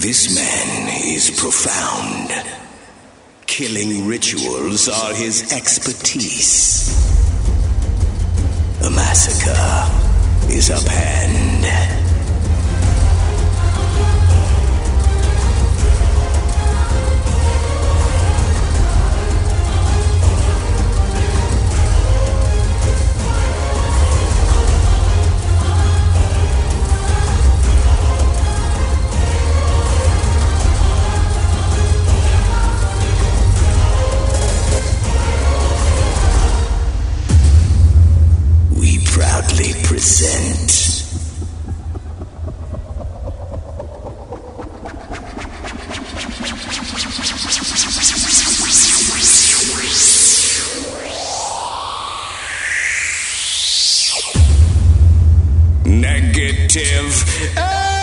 This man is profound. Killing rituals are his expertise. A massacre is upend. Proudly present Negative A!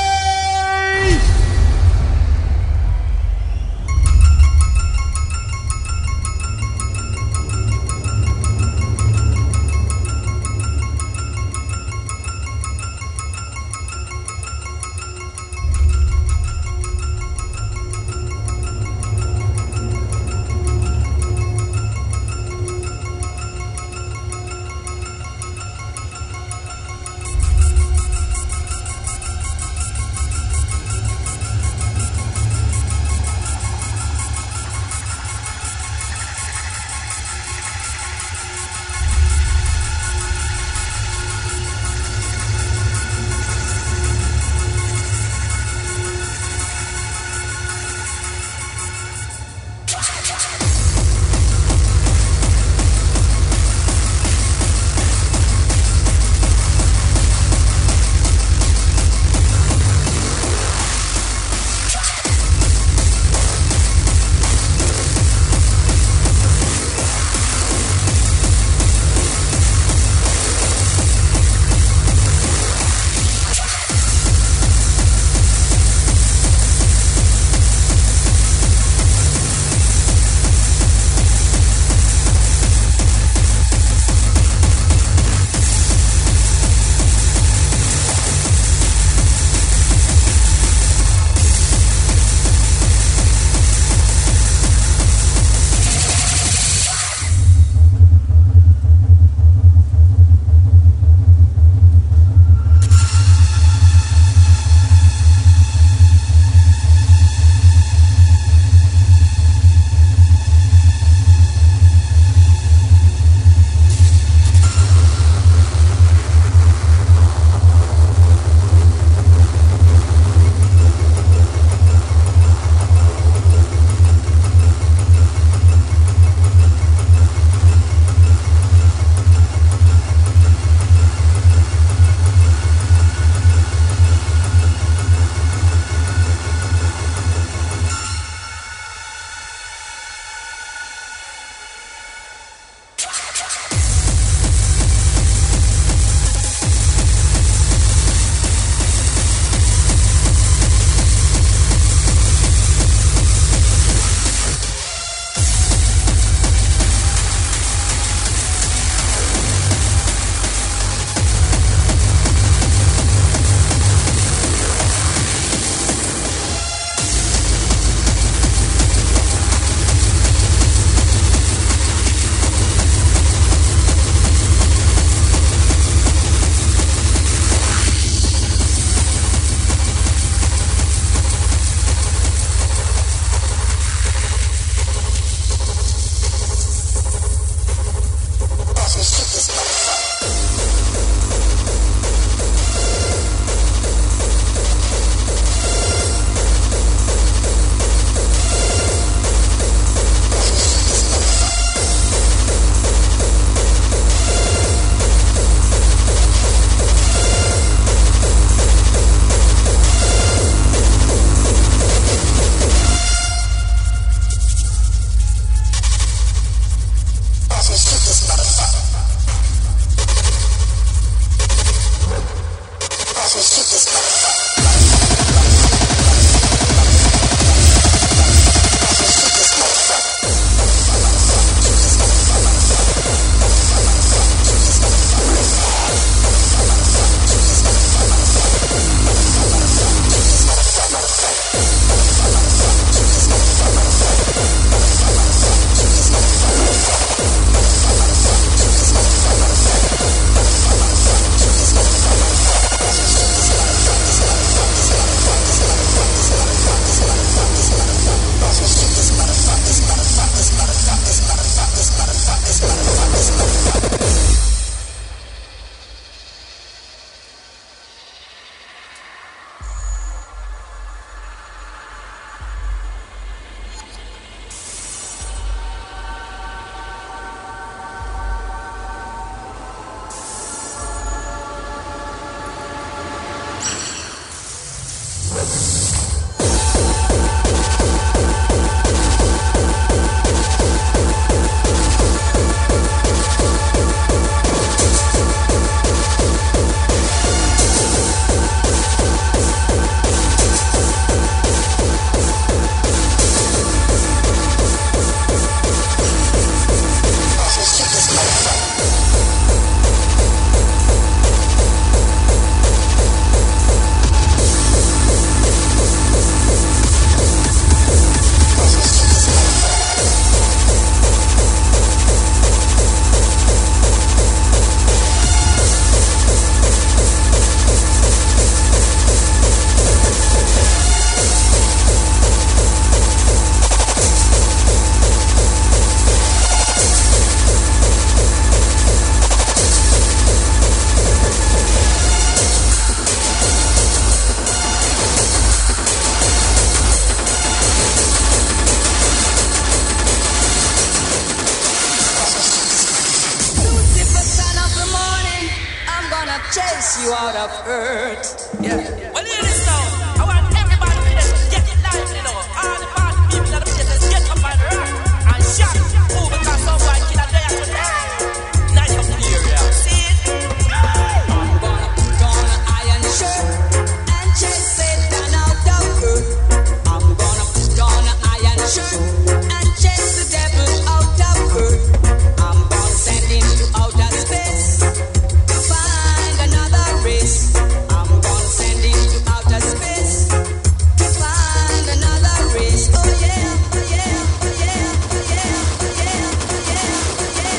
you out of earth. Yeah. Well, hear this now. I want everybody to get it live, you know. All the party people in the place, let's get up and rock and shout. Move because someone kill a day after day. Nice up in the area. See it? I'm gonna put on an iron shirt and chase Satan out of earth. I'm gonna put on an iron shirt and chase the devil out of earth. I'm gonna send him to outer space to find another race. I'm gonna send him to outer space to find another race. Oh yeah, oh yeah, oh yeah, oh yeah, oh yeah, oh yeah, oh yeah,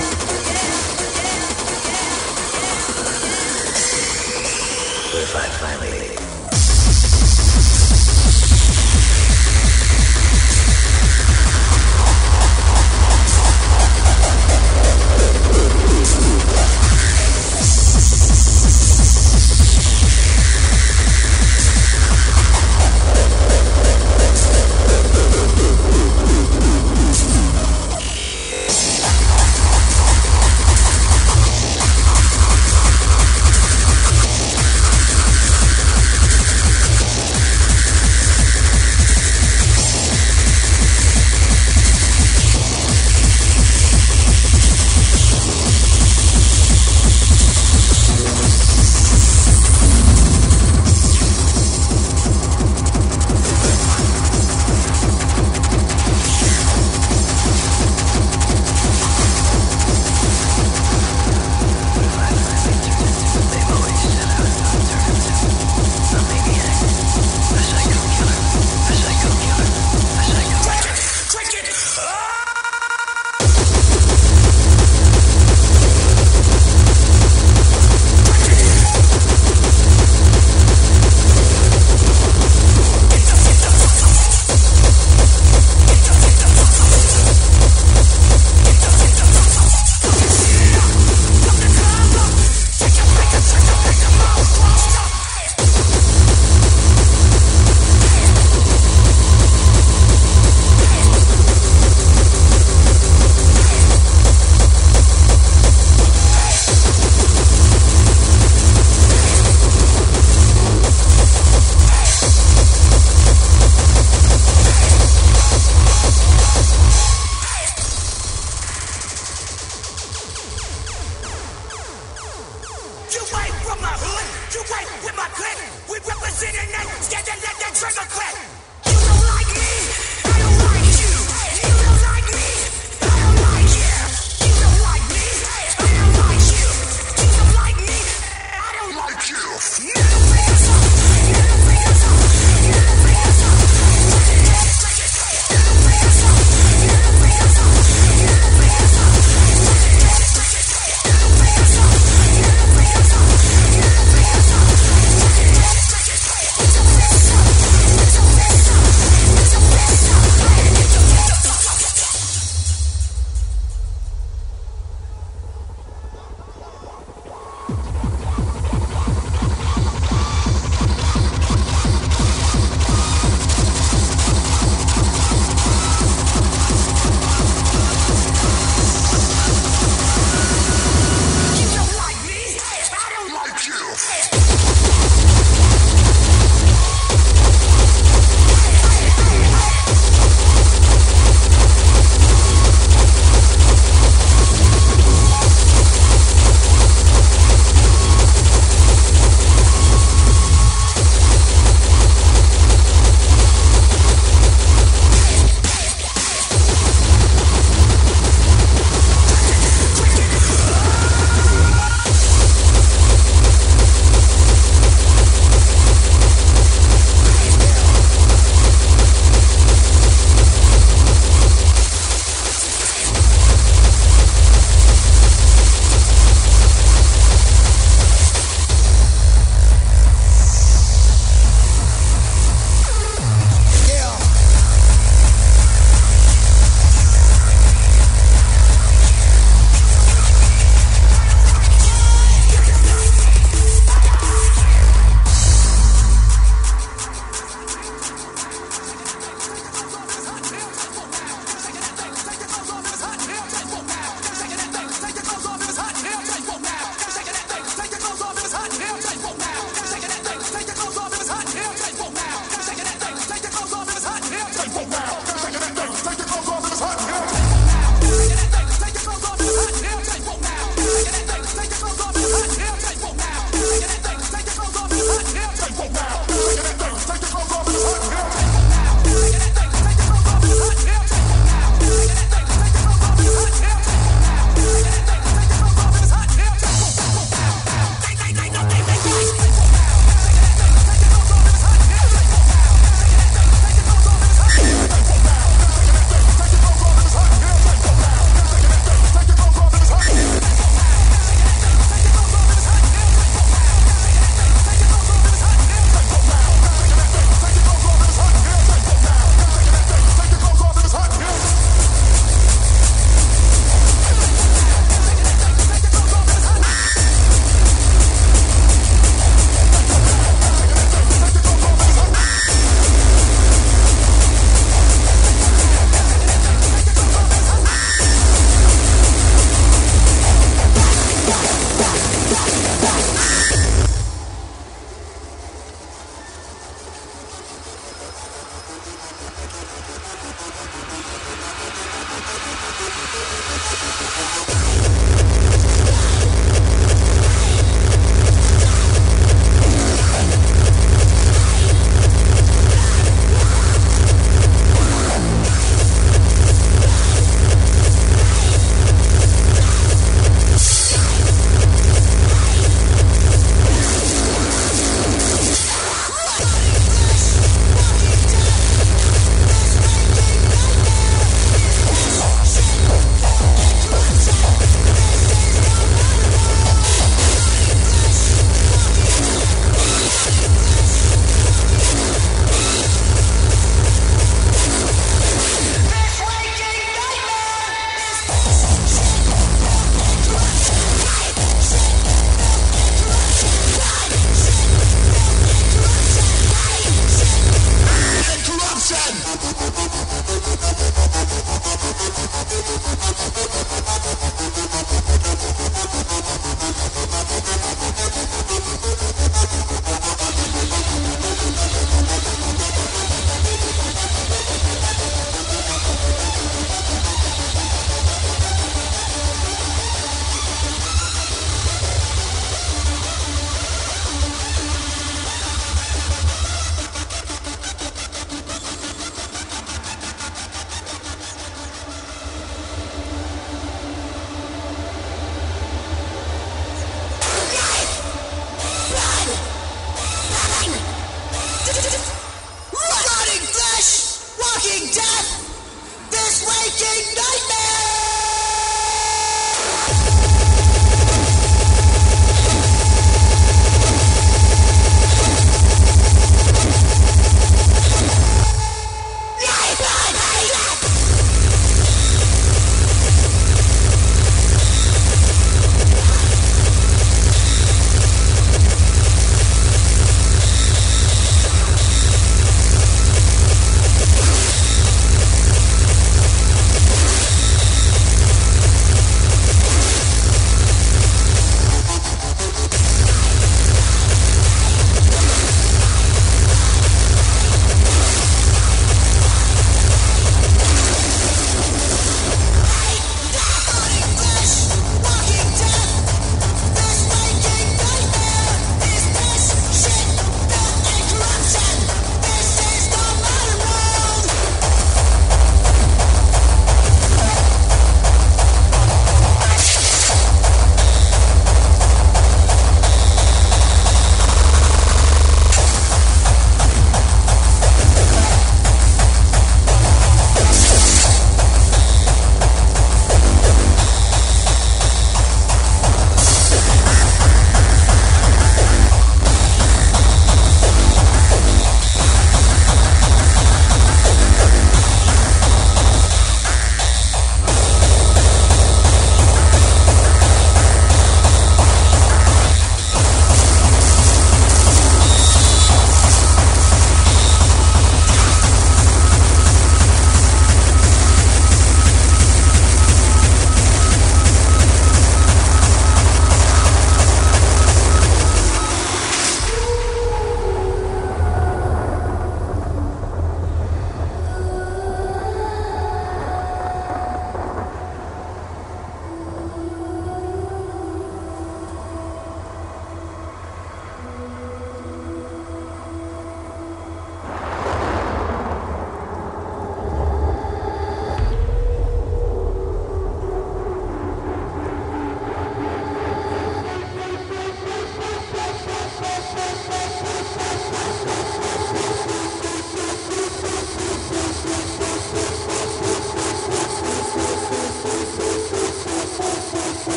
oh yeah, oh yeah. If I finally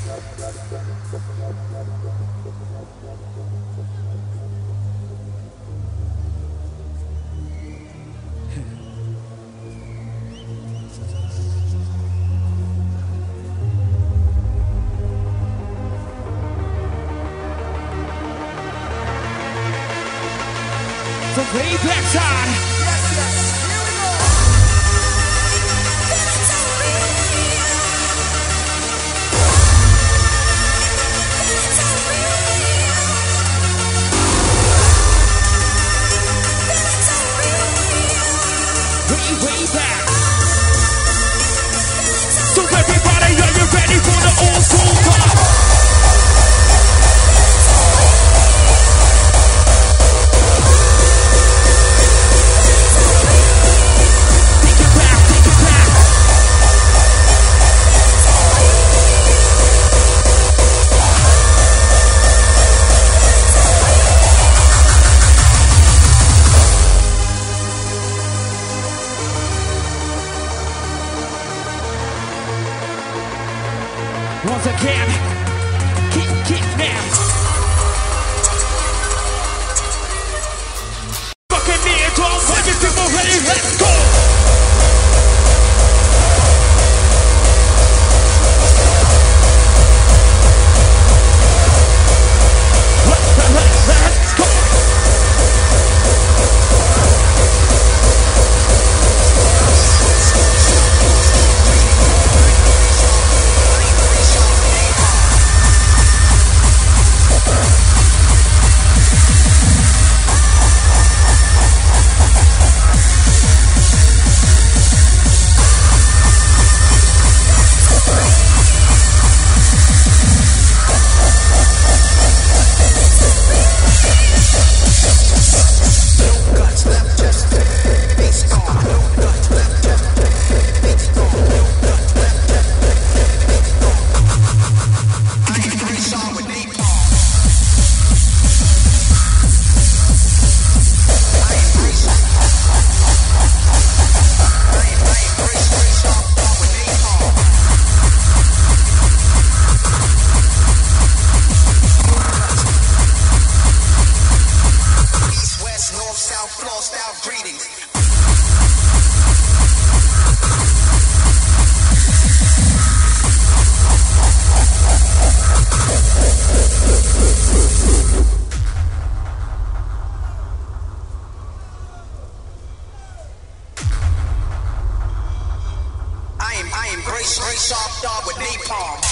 From way back side. Way back. So everybody, are you ready for the old school pop? Take it back, take it back. Once again, kick now. Fucking near to all fucking people ready, let's go. Let's go. I am Grace Sharp Dog with napalm.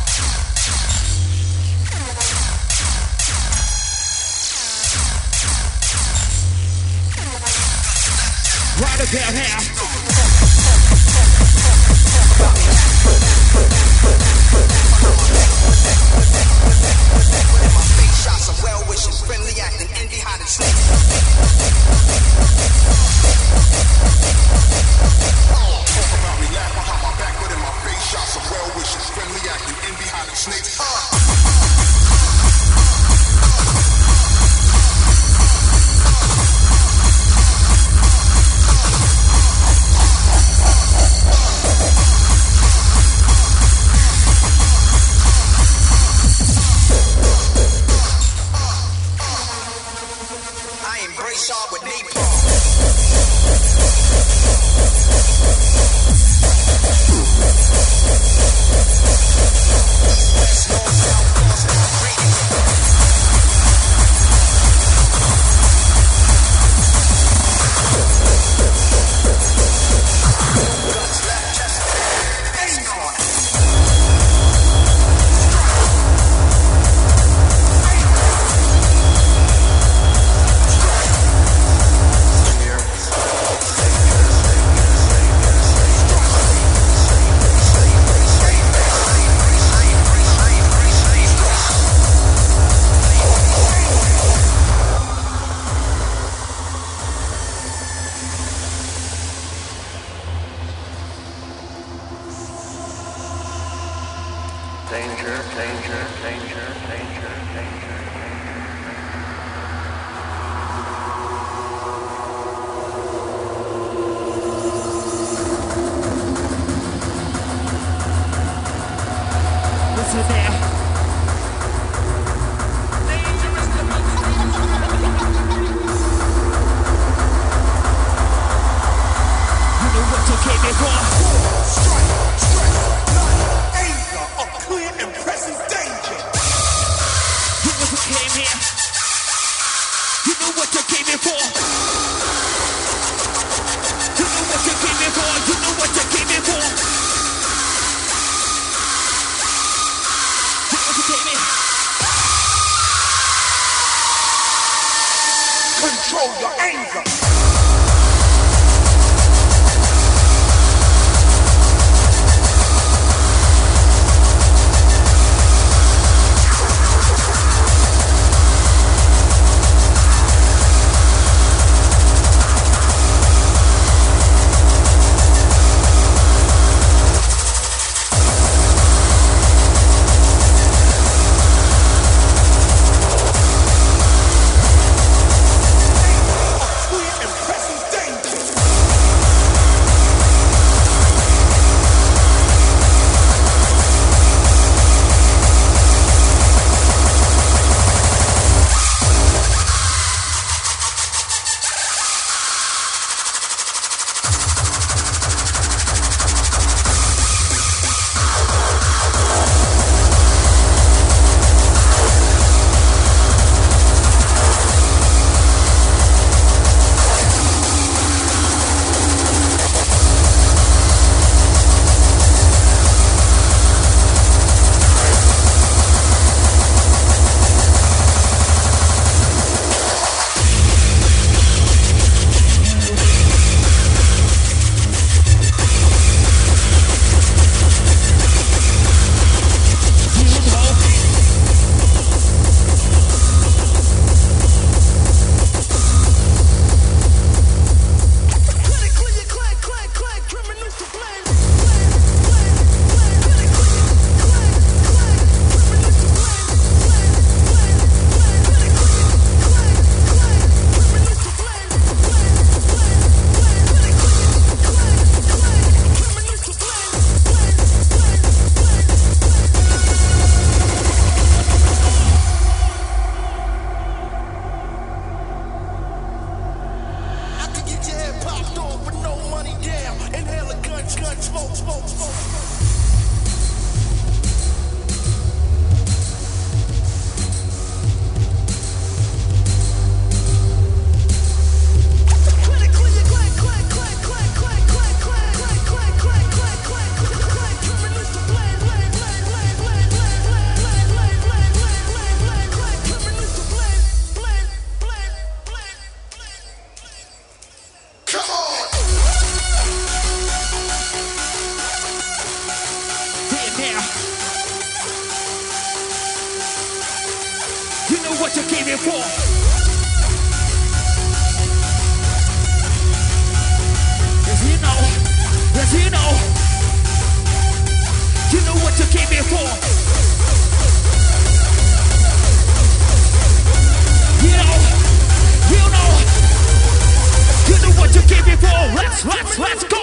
Right about now. Shots of well wishes, friendly acting, envy, hot and snake. Talk about me, laugh behind my back, but in my face, shots of well wishes, friendly acting, envy, hot and snake. Sharp with napalm. West, north, south, north, south, reading. Guts, left, chest, face, corner. Danger, danger, danger, danger, danger. Listen there. You know what you came here for. Strike, stress, light, anger, a clear and present danger. You know what came here. You know what you came here for. You know what you came here for. You know what you came here for. You know what you came here. Control your anger. what you came here for. Yes, you know what you came here for. You know what you came here for. Let's go.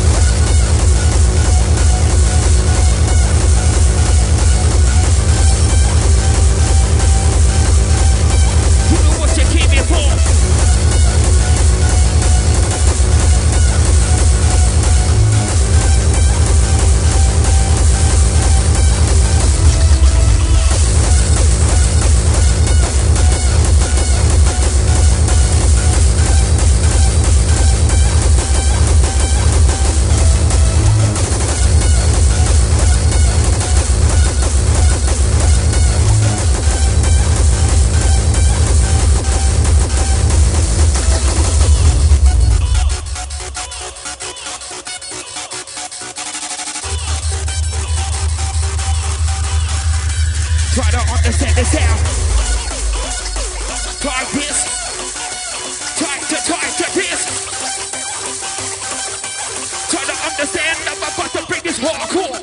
Try to understand this out. Try this. Try to this. Try to understand. I'm about to bring this hardcore.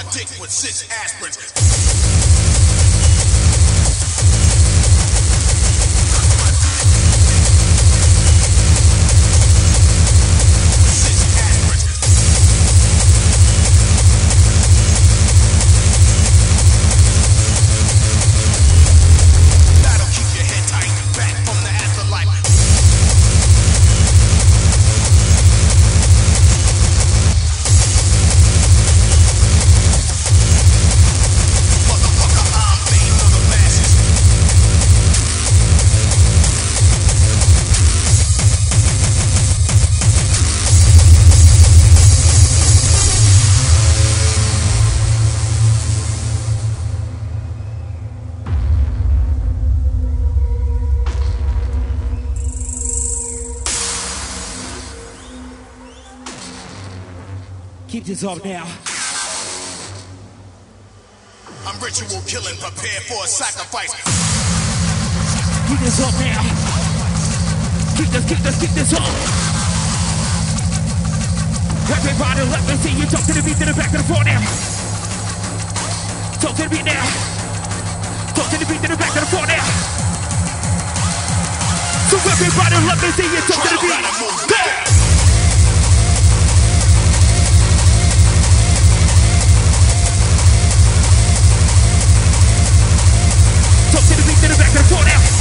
dick with 6 aspirins. Keep this up now. I'm ritual killing, prepare for a sacrifice. Keep this up now. Keep this up. Everybody let me see you talk to the beat to the back of the floor now. Talk to the beat now. Talk to the beat to the back of the floor now. So everybody let me see you talk to the beat. Go! To the beat, to the back of the floor now.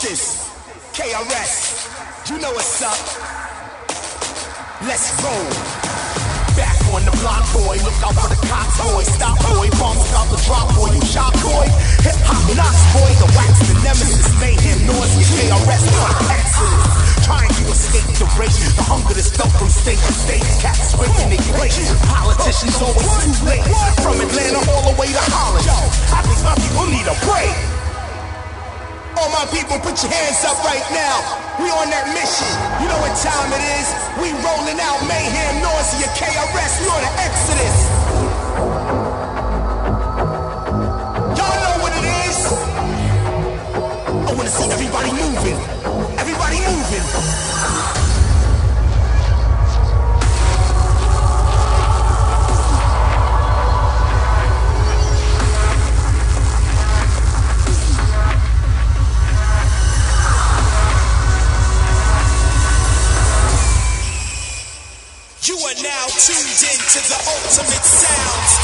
this. KRS, you know what's up. Let's roll. Back on the block, boy. Look out for the cops, boy. Stop, boy. Bombs about to drop, boy. You shot, boy. Hip hop knocks, boy. The wax, the nemesis, mayhem, nausea, KRS, exodus. Trying to escape the race, the hunger that's felt from state to state. Cats breaking their plate. Politicians always too late. From Atlanta all the way to Holland. I think my people need a break. All my people, put your hands up right now. We on that mission. You know what time it is? We rolling out mayhem, nausea, KRS. We on the exodus. Y'all know what it is. I wanna see everybody moving. Everybody moving. You are now tuned in to the ultimate sounds.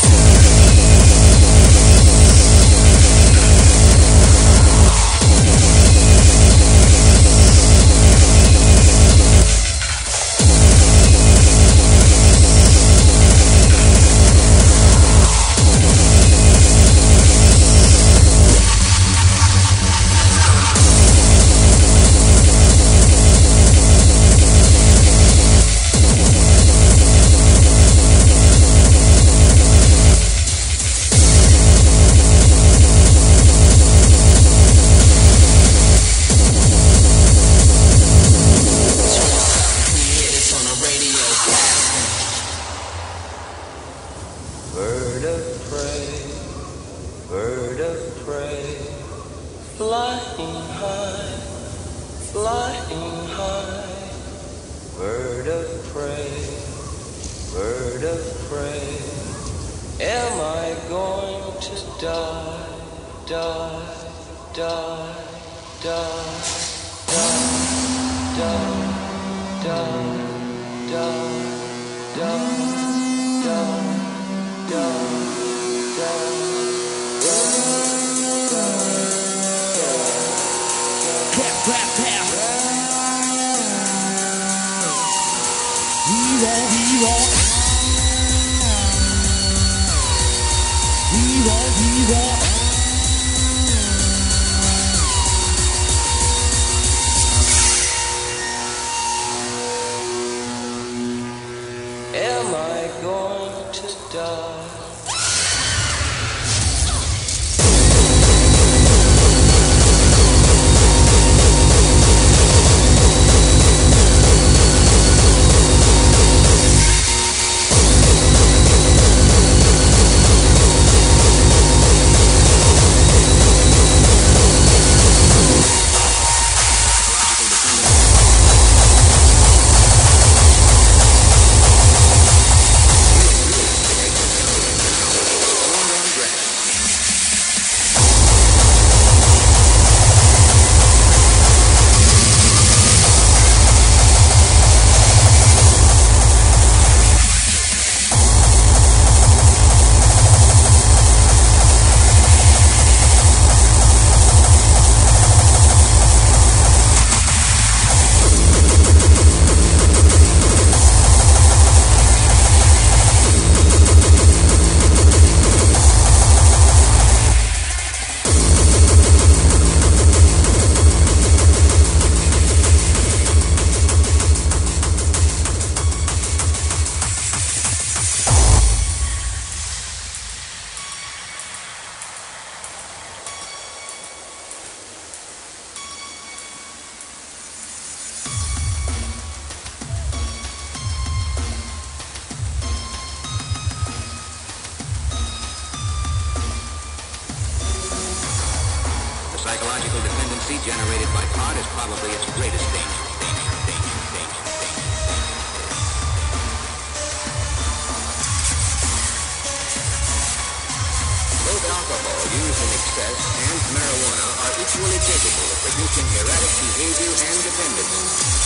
Psychological dependency generated by art is probably its greatest danger. Both alcohol used in excess and marijuana are equally capable of producing erratic behavior and dependence.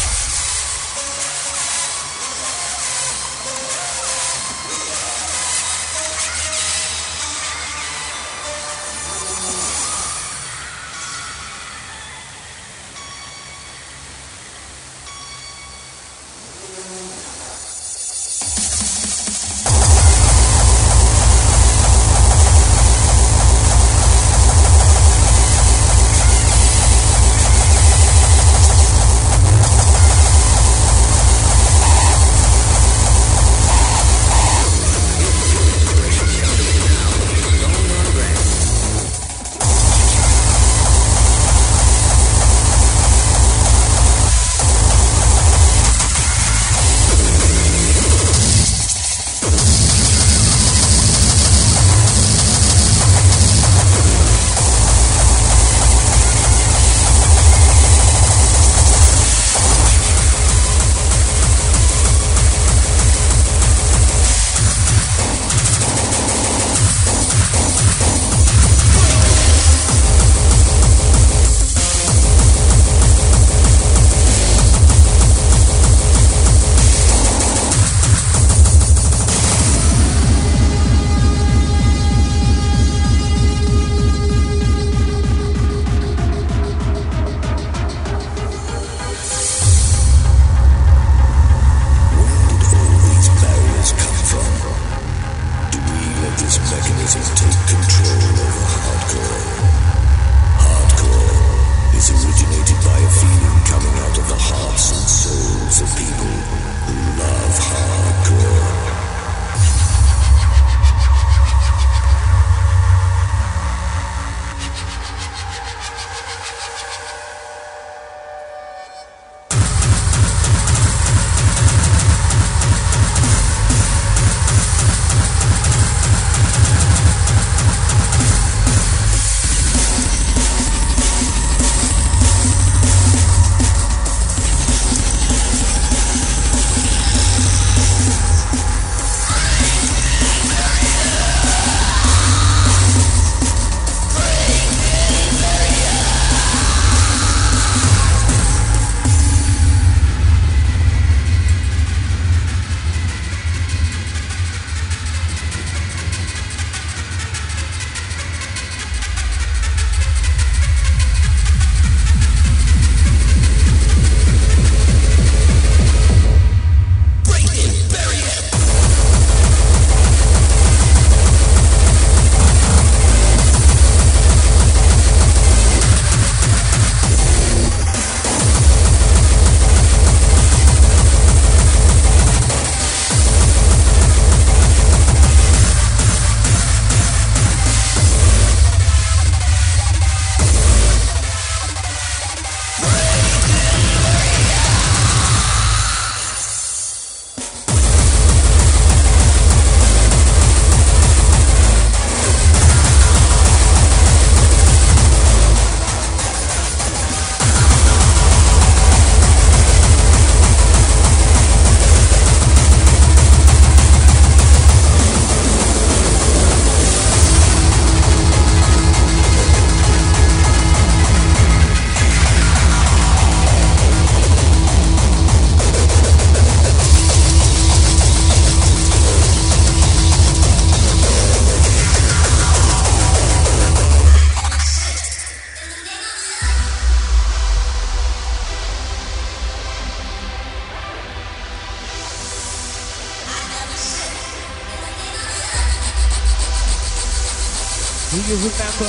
Do you remember?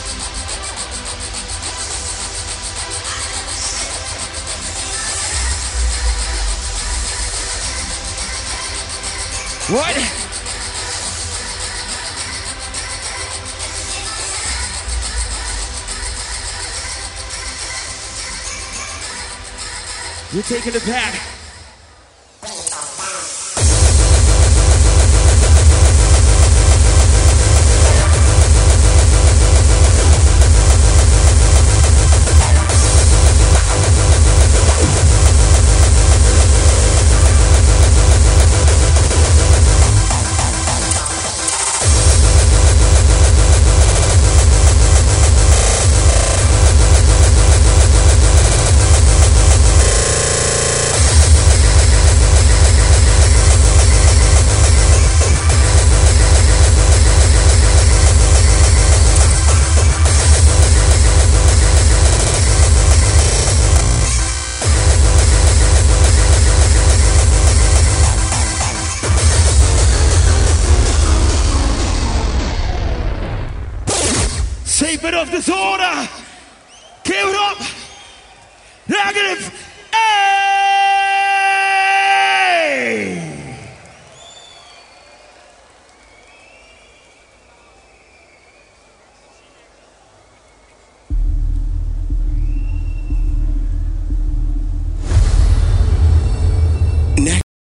What? You're taking it back. Shape it of disorder. Give it up. Negative.